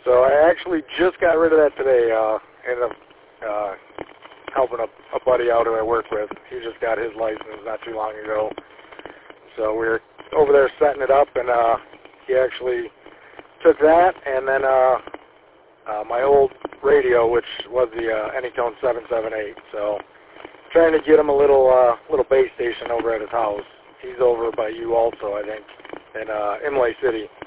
So I actually just got rid of that today. Ended up helping a buddy out who I work with. He just got his license not too long ago. So we were over there setting it up, and he actually took that, and then my old radio, which was the Anytone 778. So trying to get him a little base station over at his house. He's over by you also, I think, in Imlay City.